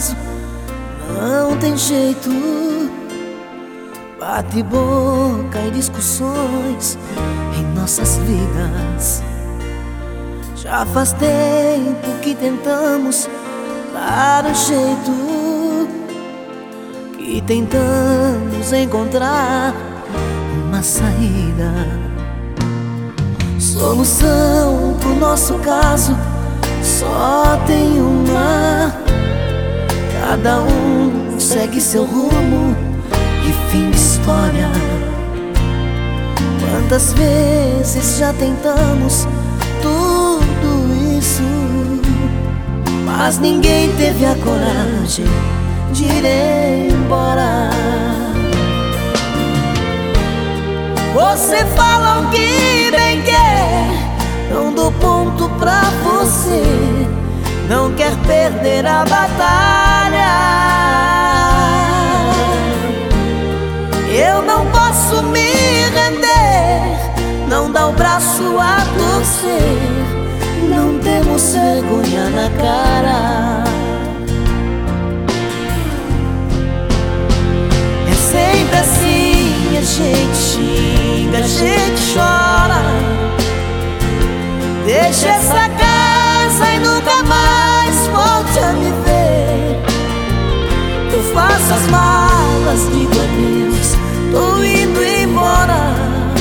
caso não tem jeito. Bate boca e discussões em nossas vidas. Já faz tempo que tentamos dar um jeito, que tentamos encontrar uma saída. Solução pro nosso caso só tem uma. Cada um segue seu rumo e fim de história. Quantas vezes já tentamos tudo isso, mas ninguém teve a coragem de ir embora. Você fala o que bem quer, não dou ponto pra você, não quer perder a batalha. Eu não posso me render, não dá o braço a torcer, não temos vergonha na cara. É sempre assim, a gente xinga, a gente chora, deixa essa casa e nunca mais volte a me ver. Eu faço as malas, digo adeus, tô indo embora,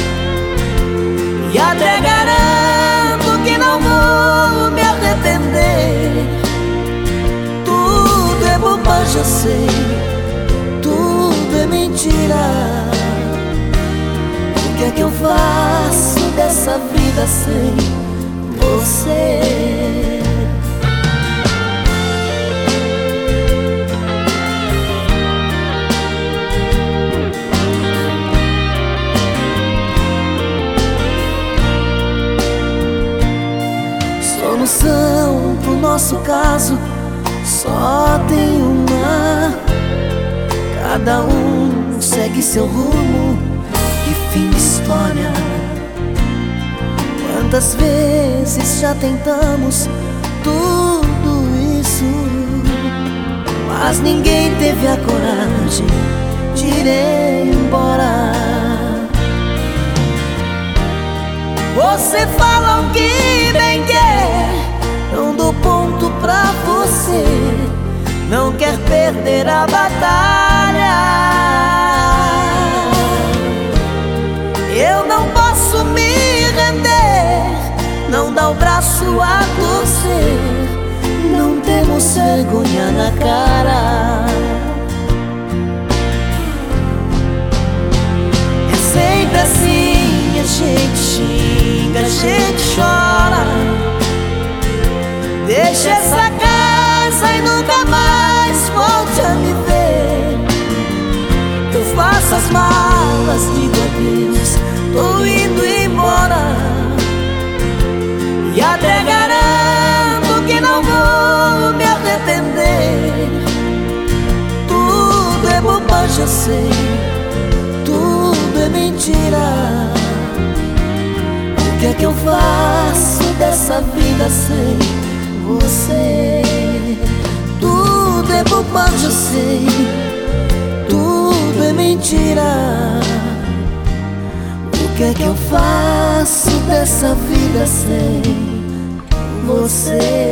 e até garanto que não vou me arrepender. Tudo é bobagem, eu sei, tudo é mentira. O que é que eu faço dessa vida sem você? Solução pro nosso caso só tem uma. Cada um segue seu rumo e fim de história. Quantas vezes já tentamos tudo isso, mas ninguém teve a coragem de ir embora. Você fala o que bem quer, não dou ponto pra você, não quer perder a batalha. Eu não posso me render, não dá o braço a torcer, não temos vergonha na cara. É sempre assim, a gente xinga, a gente chora, deixa essa casa e nunca mais volte a me ver. Eu faço as malas, digo adeus, tô indo embora, e até garanto que não vou me arrepender. Tudo é bobagem, eu sei, tudo é mentira. O que é que eu faço dessa vida sem você? Tudo é bobagem, eu sei, tudo é mentira. O que é que eu faço dessa vida sem você?